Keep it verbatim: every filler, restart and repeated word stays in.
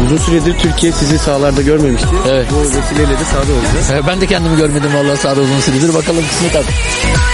Uzun süredir Türkiye sizi sahalarda görmemişti. Evet. Bu vesileyle de sahada olacağız. Ben de kendimi görmedim vallahi sahada uzun süredir. Bakalım kısmet artık.